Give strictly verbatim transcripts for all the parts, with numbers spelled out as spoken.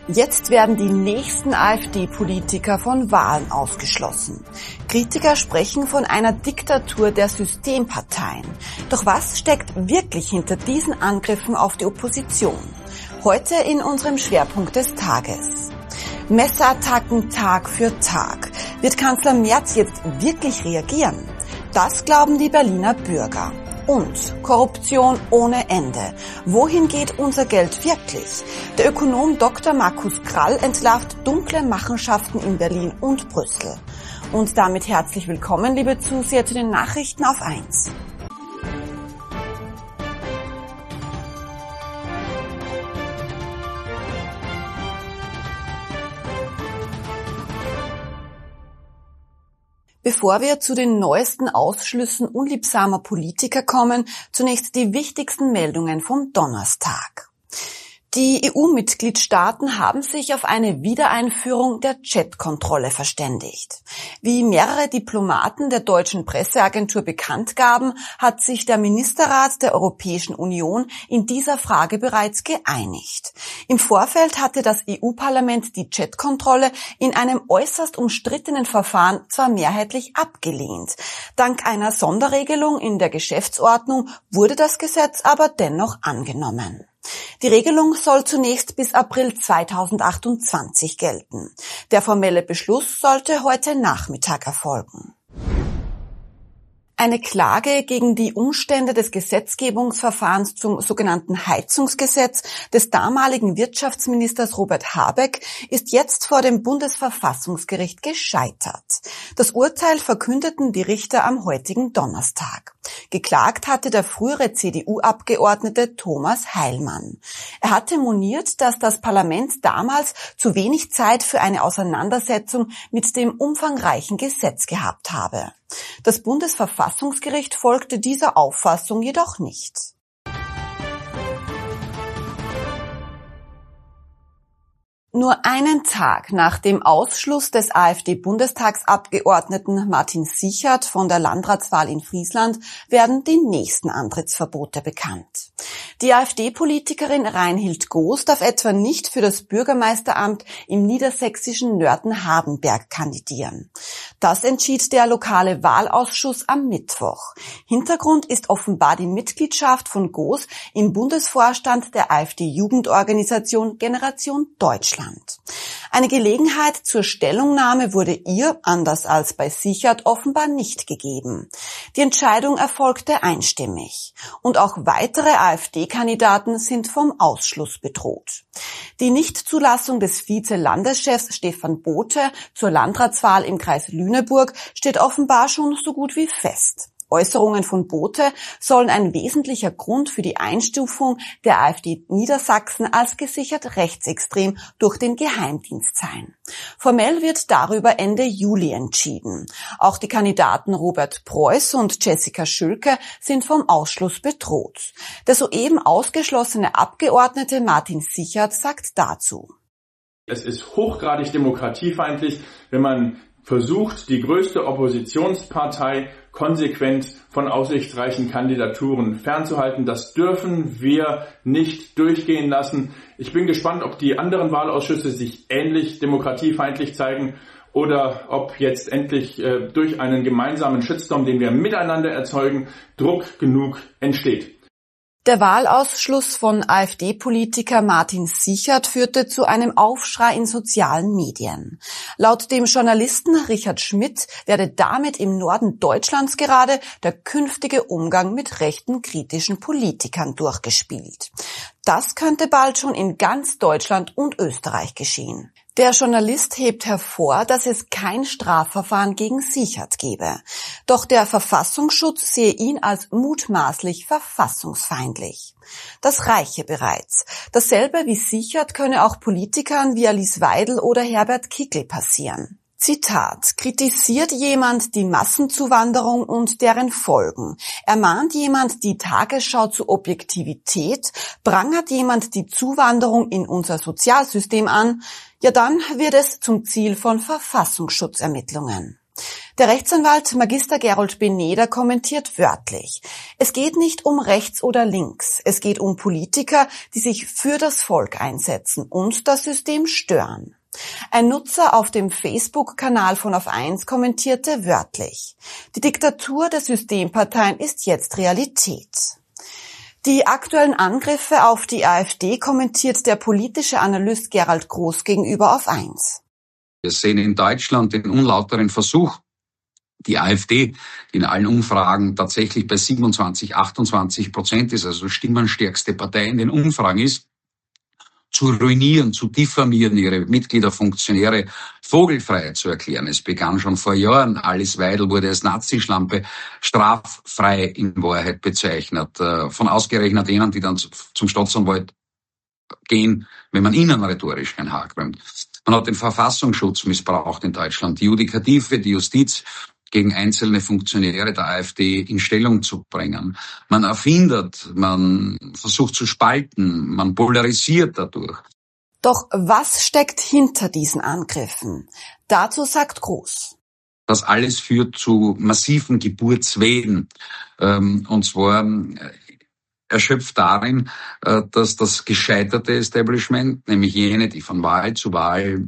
Jetzt werden die nächsten AfD-Politiker von Wahlen ausgeschlossen. Kritiker sprechen von einer Diktatur der Systemparteien. Doch was steckt wirklich hinter diesen Angriffen auf die Opposition? Heute in unserem Schwerpunkt des Tages. Messerattacken Tag für Tag. Wird Kanzler Merz jetzt wirklich reagieren? Das glauben die Berliner Bürger. Und Korruption ohne Ende. Wohin geht unser Geld wirklich? Der Ökonom Doktor Markus Krall entlarvt dunkle Machenschaften in Berlin und Brüssel. Und damit herzlich willkommen, liebe Zuseher, zu den Nachrichten auf eins. Bevor wir zu den neuesten Ausschlüssen unliebsamer Politiker kommen, zunächst die wichtigsten Meldungen vom Donnerstag. Die E U-Mitgliedstaaten haben sich auf eine Wiedereinführung der Chat-Kontrolle verständigt. Wie mehrere Diplomaten der deutschen Presseagentur bekannt gaben, hat sich der Ministerrat der Europäischen Union in dieser Frage bereits geeinigt. Im Vorfeld hatte das E U-Parlament die Chat-Kontrolle in einem äußerst umstrittenen Verfahren zwar mehrheitlich abgelehnt. Dank einer Sonderregelung in der Geschäftsordnung wurde das Gesetz aber dennoch angenommen. Die Regelung soll zunächst bis April zweitausendachtundzwanzig gelten. Der formelle Beschluss sollte heute Nachmittag erfolgen. Eine Klage gegen die Umstände des Gesetzgebungsverfahrens zum sogenannten Heizungsgesetz des damaligen Wirtschaftsministers Robert Habeck ist jetzt vor dem Bundesverfassungsgericht gescheitert. Das Urteil verkündeten die Richter am heutigen Donnerstag. Geklagt hatte der frühere C D U-Abgeordnete Thomas Heilmann. Er hatte moniert, dass das Parlament damals zu wenig Zeit für eine Auseinandersetzung mit dem umfangreichen Gesetz gehabt habe. Das Bundesverfassungsgericht folgte dieser Auffassung jedoch nicht. Nur einen Tag nach dem Ausschluss des AfD-Bundestagsabgeordneten Martin Sichert von der Landratswahl in Friesland werden die nächsten Antrittsverbote bekannt. Die AfD-Politikerin Reinhild Goos darf etwa nicht für das Bürgermeisteramt im niedersächsischen Nörten-Hardenberg kandidieren. Das entschied der lokale Wahlausschuss am Mittwoch. Hintergrund ist offenbar die Mitgliedschaft von Goos im Bundesvorstand der AfD-Jugendorganisation Generation Deutschland. Eine Gelegenheit zur Stellungnahme wurde ihr, anders als bei Sichert, offenbar nicht gegeben. Die Entscheidung erfolgte einstimmig. Und auch weitere AfD-Kandidaten sind vom Ausschluss bedroht. Die Nichtzulassung des Vize-Landeschefs Stefan Bothe zur Landratswahl im Kreis Lüneburg steht offenbar schon so gut wie fest. Äußerungen von Bothe sollen ein wesentlicher Grund für die Einstufung der AfD Niedersachsen als gesichert rechtsextrem durch den Geheimdienst sein. Formell wird darüber Ende Juli entschieden. Auch die Kandidaten Robert Preuß und Jessica Schülke sind vom Ausschluss bedroht. Der soeben ausgeschlossene Abgeordnete Martin Sichert sagt dazu: Es ist hochgradig demokratiefeindlich, wenn man versucht, die größte Oppositionspartei konsequent von aussichtsreichen Kandidaturen fernzuhalten. Das dürfen wir nicht durchgehen lassen. Ich bin gespannt, ob die anderen Wahlausschüsse sich ähnlich demokratiefeindlich zeigen oder ob jetzt endlich äh, durch einen gemeinsamen Shitstorm, den wir miteinander erzeugen, Druck genug entsteht. Der Wahlausschluss von AfD-Politiker Martin Sichert führte zu einem Aufschrei in sozialen Medien. Laut dem Journalisten Richard Schmidt werde damit im Norden Deutschlands gerade der künftige Umgang mit rechten kritischen Politikern durchgespielt. Das könnte bald schon in ganz Deutschland und Österreich geschehen. Der Journalist hebt hervor, dass es kein Strafverfahren gegen Sichert gebe. Doch der Verfassungsschutz sehe ihn als mutmaßlich verfassungsfeindlich. Das reiche bereits. Dasselbe wie Sichert könne auch Politikern wie Alice Weidel oder Herbert Kickl passieren. Zitat: Kritisiert jemand die Massenzuwanderung und deren Folgen? Ermahnt jemand die Tagesschau zu Objektivität? Prangert jemand die Zuwanderung in unser Sozialsystem an? Ja, dann wird es zum Ziel von Verfassungsschutzermittlungen. Der Rechtsanwalt Magister Gerold Beneder kommentiert wörtlich: Es geht nicht um rechts oder links. Es geht um Politiker, die sich für das Volk einsetzen und das System stören. Ein Nutzer auf dem Facebook-Kanal von Auf eins kommentierte wörtlich: Die Diktatur der Systemparteien ist jetzt Realität. Die aktuellen Angriffe auf die AfD kommentiert der politische Analyst Gerald Groß gegenüber Auf eins. Wir sehen in Deutschland den unlauteren Versuch, die AfD, die in allen Umfragen tatsächlich bei siebenundzwanzig, achtundzwanzig Prozent ist, also stimmenstärkste Partei in den Umfragen ist, zu ruinieren, zu diffamieren, ihre Mitglieder, Funktionäre vogelfrei zu erklären. Es begann schon vor Jahren. Alice Weidel wurde als Nazischlampe straffrei in Wahrheit bezeichnet. Von ausgerechnet denen, die dann zum Staatsanwalt gehen, wenn man ihnen rhetorisch ein Haar krümmt. Man hat den Verfassungsschutz missbraucht in Deutschland, die Judikative, die Justiz gegen einzelne Funktionäre der AfD in Stellung zu bringen. Man erfindet, man versucht zu spalten, man polarisiert dadurch. Doch was steckt hinter diesen Angriffen? Dazu sagt Groß: Das alles führt zu massiven Geburtswehen, und zwar erschöpft darin, dass das gescheiterte Establishment, nämlich jene, die von Wahl zu Wahl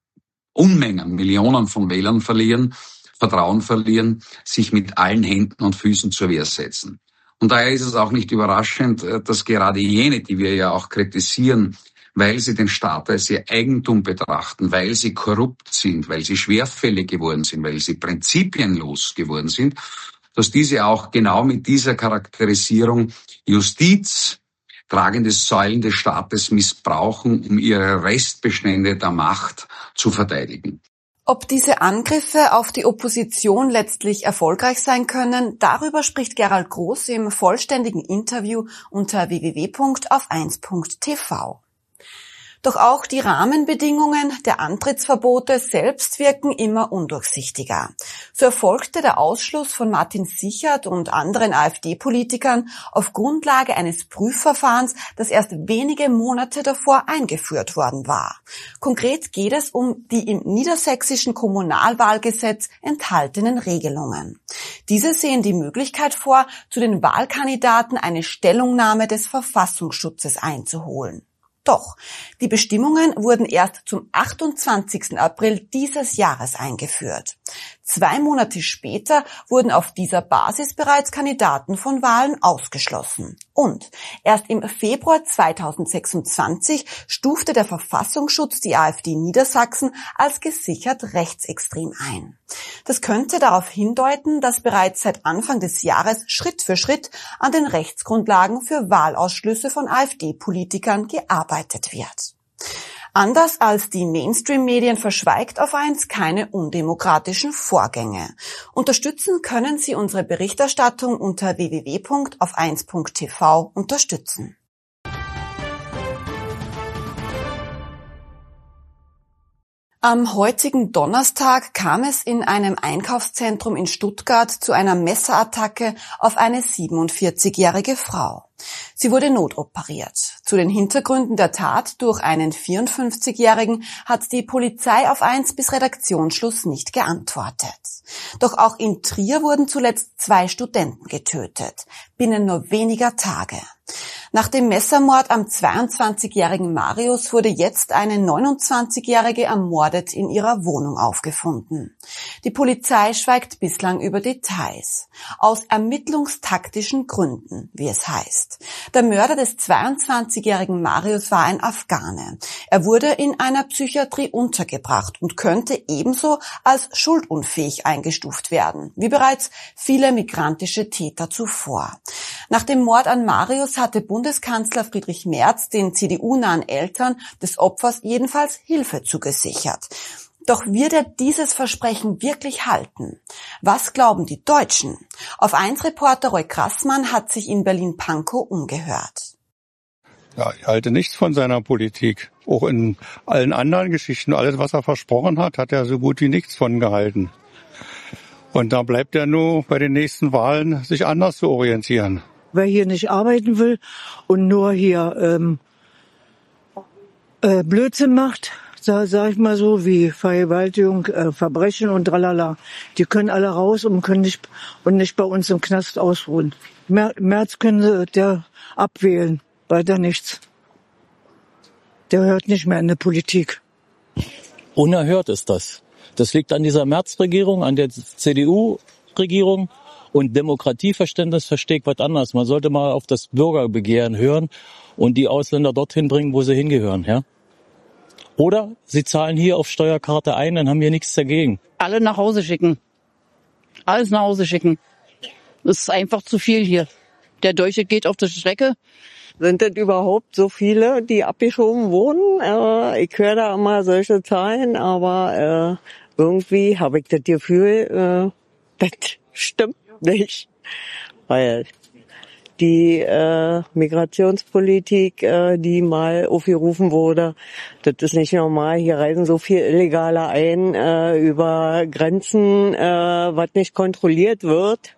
Unmengen, Millionen von Wählern verlieren, Vertrauen verlieren, sich mit allen Händen und Füßen zur Wehr setzen. Und daher ist es auch nicht überraschend, dass gerade jene, die wir ja auch kritisieren, weil sie den Staat als ihr Eigentum betrachten, weil sie korrupt sind, weil sie schwerfällig geworden sind, weil sie prinzipienlos geworden sind, dass diese auch genau mit dieser Charakterisierung Justiz, tragende Säulen des Staates missbrauchen, um ihre Restbestände der Macht zu verteidigen. Ob diese Angriffe auf die Opposition letztlich erfolgreich sein können, darüber spricht Gerald Groß im vollständigen Interview unter w w w punkt auf eins punkt t v. Doch auch die Rahmenbedingungen der Antrittsverbote selbst wirken immer undurchsichtiger. So erfolgte der Ausschluss von Martin Sichert und anderen AfD-Politikern auf Grundlage eines Prüfverfahrens, das erst wenige Monate davor eingeführt worden war. Konkret geht es um die im niedersächsischen Kommunalwahlgesetz enthaltenen Regelungen. Diese sehen die Möglichkeit vor, zu den Wahlkandidaten eine Stellungnahme des Verfassungsschutzes einzuholen. Doch, die Bestimmungen wurden erst zum achtundzwanzigsten April dieses Jahres eingeführt. Zwei Monate später wurden auf dieser Basis bereits Kandidaten von Wahlen ausgeschlossen. Und erst im Februar zweitausendsechsundzwanzig stufte der Verfassungsschutz die AfD Niedersachsen als gesichert rechtsextrem ein. Das könnte darauf hindeuten, dass bereits seit Anfang des Jahres Schritt für Schritt an den Rechtsgrundlagen für Wahlausschlüsse von AfD-Politikern gearbeitet wird. Anders als die Mainstream-Medien verschweigt Auf eins keine undemokratischen Vorgänge. Unterstützen können Sie unsere Berichterstattung unter w w w punkt auf eins punkt t v unterstützen. Am heutigen Donnerstag kam es in einem Einkaufszentrum in Stuttgart zu einer Messerattacke auf eine siebenundvierzigjährige Frau. Sie wurde notoperiert. Zu den Hintergründen der Tat durch einen vierundfünfzigjährigen hat die Polizei Auf eins bis Redaktionsschluss nicht geantwortet. Doch auch in Trier wurden zuletzt zwei Studenten getötet, binnen nur weniger Tage. Nach dem Messermord am zweiundzwanzigjährigen Marius wurde jetzt eine neunundzwanzigjährige ermordet in ihrer Wohnung aufgefunden. Die Polizei schweigt bislang über Details. Aus ermittlungstaktischen Gründen, wie es heißt. Der Mörder des zweiundzwanzigjährigen Marius war ein Afghane. Er wurde in einer Psychiatrie untergebracht und könnte ebenso als schuldunfähig eingestuft werden, wie bereits viele migrantische Täter zuvor. Nach dem Mord an Marius hatte Bundeskanzler Friedrich Merz den C D U-nahen Eltern des Opfers jedenfalls Hilfe zugesichert. Doch wird er dieses Versprechen wirklich halten? Was glauben die Deutschen? Auf eins Reporter Roy Krassmann hat sich in Berlin-Pankow umgehört. Ja, ich halte nichts von seiner Politik. Auch in allen anderen Geschichten, alles was er versprochen hat, hat er so gut wie nichts von gehalten. Und da bleibt er nur bei den nächsten Wahlen, sich anders zu orientieren. Wer hier nicht arbeiten will und nur hier ähm, äh, Blödsinn macht, sag, sag ich mal so, wie Vergewaltigung, äh, Verbrechen und tralala. Die können alle raus und können nicht, und nicht bei uns im Knast ausruhen. Merz können sie der abwählen, weiter nichts. Der hört nicht mehr in der Politik. Unerhört ist das. Das liegt an dieser Merz-Regierung, an der C D U-Regierung. Und Demokratieverständnis versteht was anderes. Man sollte mal auf das Bürgerbegehren hören und die Ausländer dorthin bringen, wo sie hingehören. Ja? Oder sie zahlen hier auf Steuerkarte ein, dann haben wir nichts dagegen. Alle nach Hause schicken. Alles nach Hause schicken. Das ist einfach zu viel hier. Der Deutsche geht auf die Strecke. Sind das überhaupt so viele, die abgeschoben wurden? Äh, ich höre da immer solche Zahlen, aber äh, irgendwie habe ich das Gefühl, äh, das stimmt nicht. Weil die äh, Migrationspolitik, äh, die mal aufgerufen wurde, das ist nicht normal. Hier reisen so viel Illegale ein äh, über Grenzen, äh, was nicht kontrolliert wird.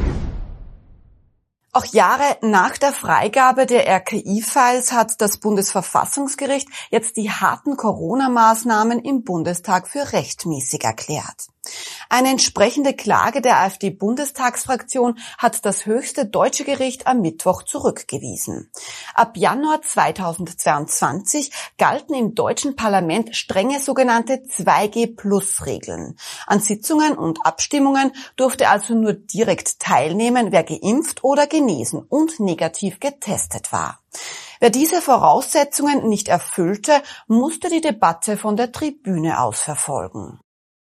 Auch Jahre nach der Freigabe der R K I-Files hat das Bundesverfassungsgericht jetzt die harten Corona-Maßnahmen im Bundestag für rechtmäßig erklärt. Eine entsprechende Klage der AfD-Bundestagsfraktion hat das höchste deutsche Gericht am Mittwoch zurückgewiesen. Ab Januar zweitausendzweiundzwanzig galten im deutschen Parlament strenge sogenannte zwei G Plus Regeln. An Sitzungen und Abstimmungen durfte also nur direkt teilnehmen, wer geimpft oder genesen und negativ getestet war. Wer diese Voraussetzungen nicht erfüllte, musste die Debatte von der Tribüne aus verfolgen.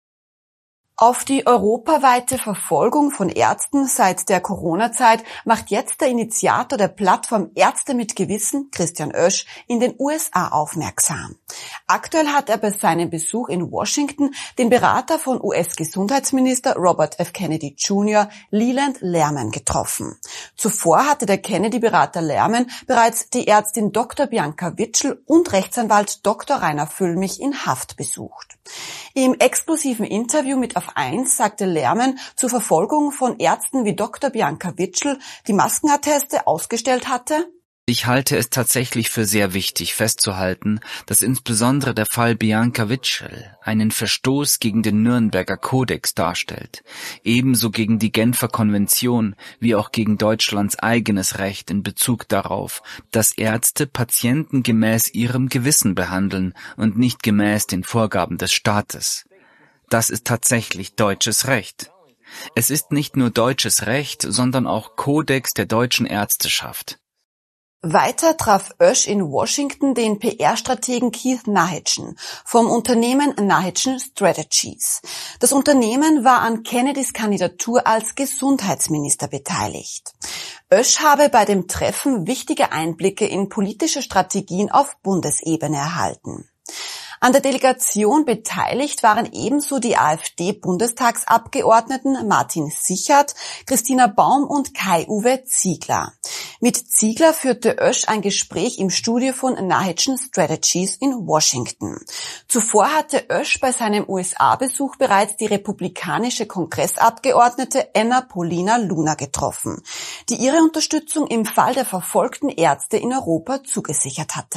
Auf die europaweite Verfolgung von Ärzten seit der Corona-Zeit macht jetzt der Initiator der Plattform Ärzte mit Gewissen, Christian Oesch, in den U S A aufmerksam. Aktuell hat er bei seinem Besuch in Washington den Berater von U S-Gesundheitsminister Robert F. Kennedy Junior, Leland Lerman, getroffen. Zuvor hatte der Kennedy-Berater Lerman bereits die Ärztin Doktor Bianca Witschel und Rechtsanwalt Doktor Rainer Füllmich in Haft besucht. Im exklusiven Interview mit Auf eins sagte Lerman zur Verfolgung von Ärzten wie Doktor Bianca Witschel, die Maskenatteste ausgestellt hatte: Ich halte es tatsächlich für sehr wichtig festzuhalten, dass insbesondere der Fall Bianca Witschel einen Verstoß gegen den Nürnberger Kodex darstellt, ebenso gegen die Genfer Konvention wie auch gegen Deutschlands eigenes Recht in Bezug darauf, dass Ärzte Patienten gemäß ihrem Gewissen behandeln und nicht gemäß den Vorgaben des Staates. Das ist tatsächlich deutsches Recht. Es ist nicht nur deutsches Recht, sondern auch Kodex der deutschen Ärzteschaft. Weiter traf Oesch in Washington den P R-Strategen Keith Nahitchen vom Unternehmen Nahitchen Strategies. Das Unternehmen war an Kennedys Kandidatur als Gesundheitsminister beteiligt. Oesch habe bei dem Treffen wichtige Einblicke in politische Strategien auf Bundesebene erhalten. An der Delegation beteiligt waren ebenso die AfD-Bundestagsabgeordneten Martin Sichert, Christina Baum und Kai-Uwe Ziegler. Mit Ziegler führte Oesch ein Gespräch im Studio von Nahitchen Strategies in Washington. Zuvor hatte Oesch bei seinem U S A-Besuch bereits die republikanische Kongressabgeordnete Anna Paulina Luna getroffen, die ihre Unterstützung im Fall der verfolgten Ärzte in Europa zugesichert hatte.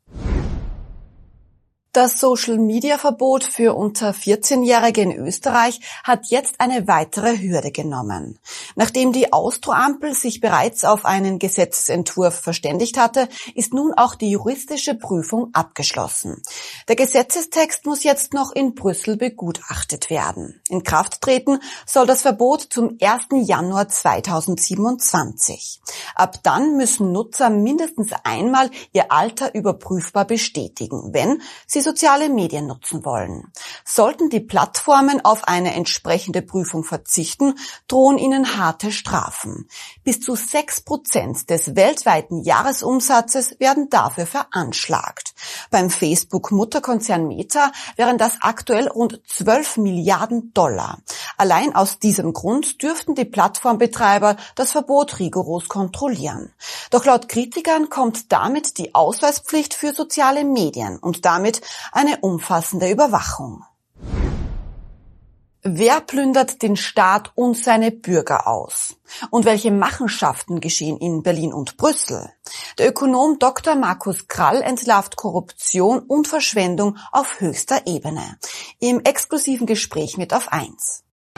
Das Social-Media-Verbot für unter vierzehnjährige in Österreich hat jetzt eine weitere Hürde genommen. Nachdem die Austro-Ampel sich bereits auf einen Gesetzesentwurf verständigt hatte, ist nun auch die juristische Prüfung abgeschlossen. Der Gesetzestext muss jetzt noch in Brüssel begutachtet werden. In Kraft treten soll das Verbot zum ersten Januar zweitausendsiebenundzwanzig. Ab dann müssen Nutzer mindestens einmal ihr Alter überprüfbar bestätigen, wenn sie soziale Medien nutzen wollen. Sollten die Plattformen auf eine entsprechende Prüfung verzichten, drohen ihnen harte Strafen. Bis zu sechs Prozent des weltweiten Jahresumsatzes werden dafür veranschlagt. Beim Facebook-Mutterkonzern Meta wären das aktuell rund zwölf Milliarden Dollar. Allein aus diesem Grund dürften die Plattformbetreiber das Verbot rigoros kontrollieren. Doch laut Kritikern kommt damit die Ausweispflicht für soziale Medien und damit eine umfassende Überwachung. Wer plündert den Staat und seine Bürger aus? Und welche Machenschaften geschehen in Berlin und Brüssel? Der Ökonom Doktor Markus Krall entlarvt Korruption und Verschwendung auf höchster Ebene. Im exklusiven Gespräch mit Auf eins.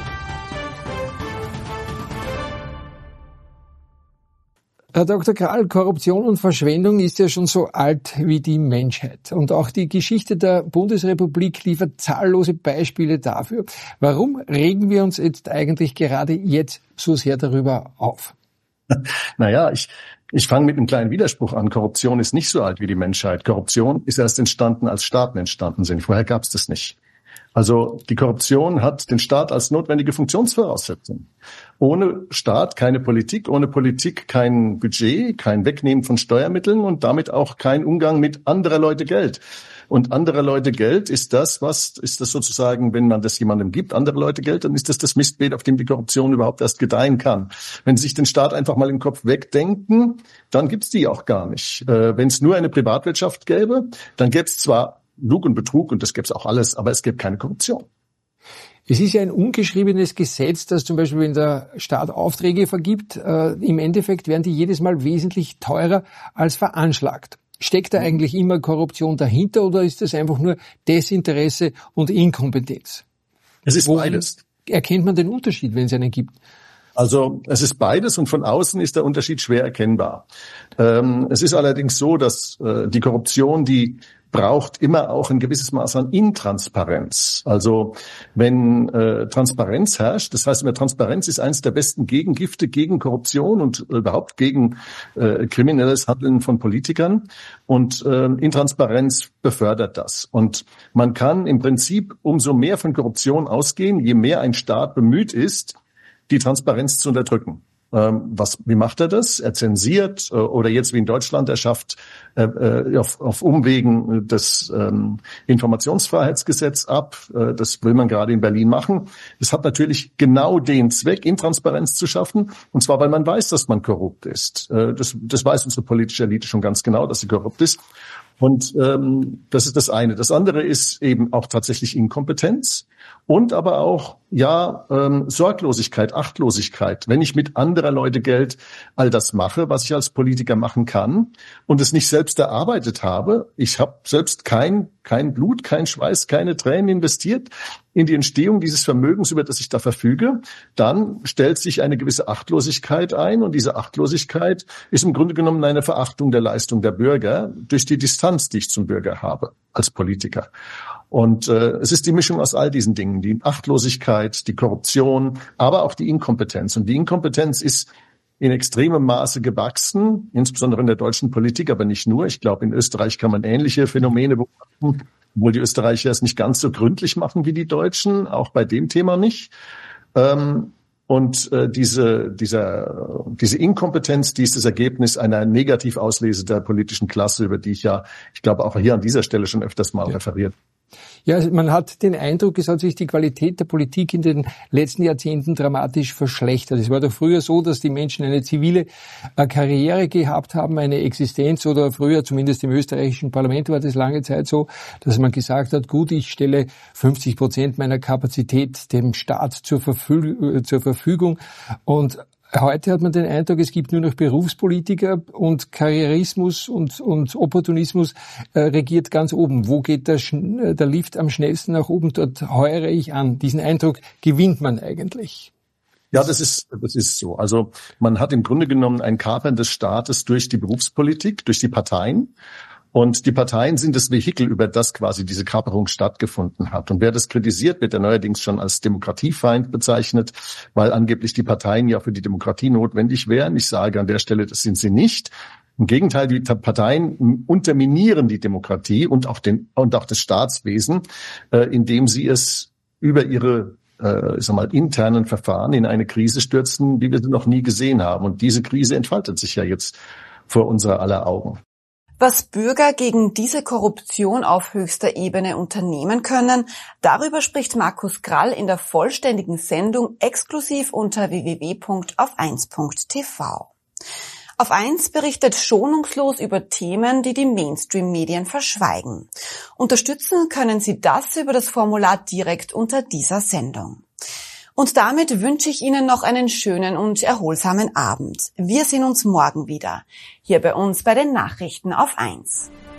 Herr Doktor Krall, Korruption und Verschwendung ist ja schon so alt wie die Menschheit. Und auch die Geschichte der Bundesrepublik liefert zahllose Beispiele dafür. Warum regen wir uns jetzt eigentlich gerade jetzt so sehr darüber auf? Naja, ich, ich fange mit einem kleinen Widerspruch an. Korruption ist nicht so alt wie die Menschheit. Korruption ist erst entstanden, als Staaten entstanden sind. Vorher gab es das nicht. Also die Korruption hat den Staat als notwendige Funktionsvoraussetzung. Ohne Staat keine Politik, ohne Politik kein Budget, kein Wegnehmen von Steuermitteln und damit auch kein Umgang mit anderer Leute Geld. Und anderer Leute Geld ist das, was ist das sozusagen, wenn man das jemandem gibt, andere Leute Geld, dann ist das das Mistbeet, auf dem die Korruption überhaupt erst gedeihen kann. Wenn Sie sich den Staat einfach mal im Kopf wegdenken, dann gibt's die auch gar nicht. Äh, wenn es nur eine Privatwirtschaft gäbe, dann gäbe es zwar Lug und Betrug und das gäbe es auch alles, aber es gäbe keine Korruption. Es ist ja ein ungeschriebenes Gesetz, dass zum Beispiel, wenn der Staat Aufträge vergibt, äh, im Endeffekt werden die jedes Mal wesentlich teurer als veranschlagt. Steckt da eigentlich immer Korruption dahinter oder ist das einfach nur Desinteresse und Inkompetenz? Es ist Woran beides. Erkennt man den Unterschied, wenn es einen gibt? Also es ist beides und von außen ist der Unterschied schwer erkennbar. Ähm, es ist allerdings so, dass äh, die Korruption, die braucht immer auch ein gewisses Maß an Intransparenz. Also wenn äh, Transparenz herrscht, das heißt, Transparenz ist eines der besten Gegengifte gegen Korruption und äh, überhaupt gegen äh, kriminelles Handeln von Politikern. Und äh, Intransparenz befördert das. Und man kann im Prinzip umso mehr von Korruption ausgehen, je mehr ein Staat bemüht ist, die Transparenz zu unterdrücken. Was, wie macht er das? Er zensiert äh, oder jetzt wie in Deutschland, er schafft äh, auf, auf Umwegen das ähm, Informationsfreiheitsgesetz ab. Äh, das will man gerade in Berlin machen. Das hat natürlich genau den Zweck, Intransparenz zu schaffen. Und zwar, weil man weiß, dass man korrupt ist. Äh, das, das weiß unsere politische Elite schon ganz genau, dass sie korrupt ist. Und ähm, das ist das eine. Das andere ist eben auch tatsächlich Inkompetenz und aber auch ja ähm, Sorglosigkeit, Achtlosigkeit. Wenn ich mit anderer Leute Geld all das mache, was ich als Politiker machen kann und es nicht selbst erarbeitet habe, ich habe selbst kein kein Blut, kein Schweiß, keine Tränen investiert in die Entstehung dieses Vermögens, über das ich da verfüge, dann stellt sich eine gewisse Achtlosigkeit ein und diese Achtlosigkeit ist im Grunde genommen eine Verachtung der Leistung der Bürger durch die Distanz, die ich zum Bürger habe als Politiker. Und äh, es ist die Mischung aus all diesen Dingen, die Achtlosigkeit, die Korruption, aber auch die Inkompetenz. Und die Inkompetenz ist in extremem Maße gewachsen, insbesondere in der deutschen Politik, aber nicht nur. Ich glaube, in Österreich kann man ähnliche Phänomene beobachten, obwohl die Österreicher es nicht ganz so gründlich machen wie die Deutschen, auch bei dem Thema nicht. Ähm, und äh, diese, dieser, diese Inkompetenz, die ist das Ergebnis einer Negativauslese der politischen Klasse, über die ich ja, ich glaube, auch hier an dieser Stelle schon öfters mal ja. referiert. Ja, also man hat den Eindruck, es hat sich die Qualität der Politik in den letzten Jahrzehnten dramatisch verschlechtert. Es war doch früher so, dass die Menschen eine zivile äh, Karriere gehabt haben, eine Existenz, oder früher, zumindest im österreichischen Parlament war das lange Zeit so, dass man gesagt hat, gut, ich stelle fünfzig Prozent meiner Kapazität dem Staat zur, Verfüg- äh, zur Verfügung. Und heute hat man den Eindruck, es gibt nur noch Berufspolitiker und Karrierismus und, und Opportunismus äh, regiert ganz oben. Wo geht der, der Lift am schnellsten nach oben? Dort heuere ich an. Diesen Eindruck gewinnt man eigentlich. Ja, das ist, das ist so. Also man hat im Grunde genommen ein Kapern des Staates durch die Berufspolitik, durch die Parteien. Und die Parteien sind das Vehikel, über das quasi diese Kaperung stattgefunden hat. Und wer das kritisiert, wird ja neuerdings schon als Demokratiefeind bezeichnet, weil angeblich die Parteien ja für die Demokratie notwendig wären. Ich sage an der Stelle, das sind sie nicht. Im Gegenteil, die Parteien unterminieren die Demokratie und auch den und auch das Staatswesen, äh, indem sie es über ihre äh, ich sag mal, internen Verfahren in eine Krise stürzen, wie wir sie noch nie gesehen haben. Und diese Krise entfaltet sich ja jetzt vor unserer aller Augen. Was Bürger gegen diese Korruption auf höchster Ebene unternehmen können, darüber spricht Markus Krall in der vollständigen Sendung exklusiv unter w w w punkt auf eins punkt t v. Auf eins berichtet schonungslos über Themen, die die Mainstream-Medien verschweigen. Unterstützen können Sie das über das Formular direkt unter dieser Sendung. Und damit wünsche ich Ihnen noch einen schönen und erholsamen Abend. Wir sehen uns morgen wieder, hier bei uns bei den Nachrichten auf eins.